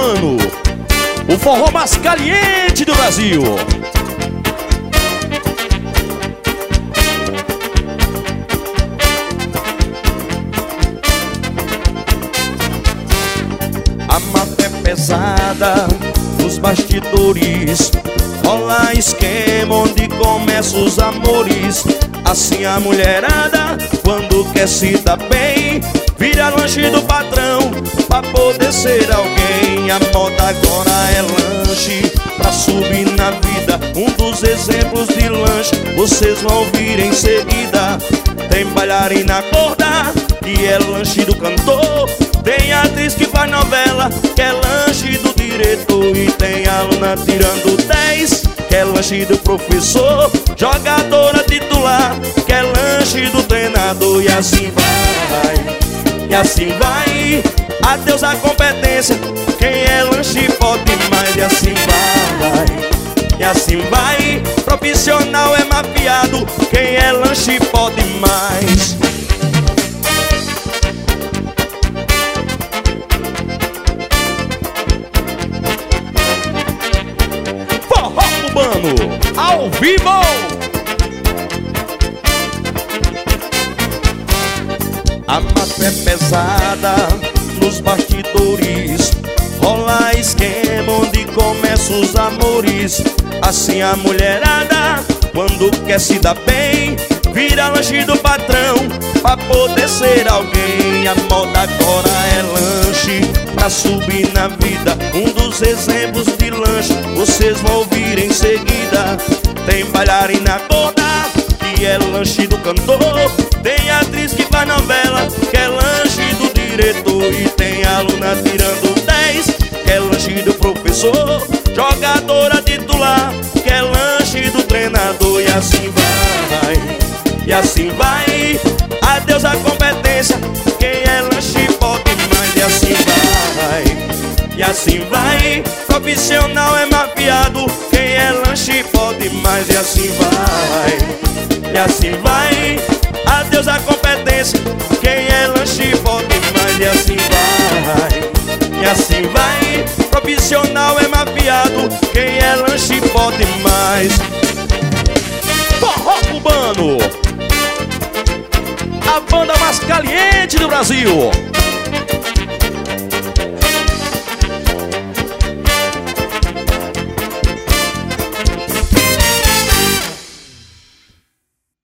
cubano, o forró mais caliente do Brasil. A máfia é pesada nos bastidores, rola esquema onde começam os amores. Assim a mulherada, quando quer se dar bem, vira lanche do patrão pra poder ser alguém. A moda agora é lanche pra subir na vida. Um dos exemplos de lanche vocês vão ouvir em seguida. Tem bailarina gorda, que é lanche do cantor. Tem atriz que faz novela, que é lanche do diretor. E tem aluna tirando 10, que é lanche do professor. Jogadora titular, que é lanche do treinador. E assim vai, e assim vai. Adeus a competência, quem é lanche pode mais. E assim vai, e assim vai. Profissional é mafiado, quem é lanche pode mais. Forró cubano, ao vivo. A máfia é pesada nos bastidores, rola esquema onde começam os amores. Assim a mulherada, quando quer se dar bem, vira lanche do patrão pra poder ser alguém. A moda agora é lanche pra subir na vida. Um dos exemplos de lanche vocês vão ouvir em seguida. Tem bailarina gorda, que é lanche do cantor. Tem atriz que faz novela, que é lanche do diretor. E tem aluna tirando 10, que é lanche do professor. Jogadora titular, que é lanche do treinador. E assim vai, e assim vai. Adeus a competência, quem é lanche pode mais. E assim vai, e assim vai. Profissional é mafiado, quem é lanche pode mais. E assim vai, e assim vai. Adeus a competência, quem é lanche pode mais. E assim vai, e assim vai. Profissional é mafiado, quem é lanche pode mais. Forró cubano, a banda mais caliente do Brasil.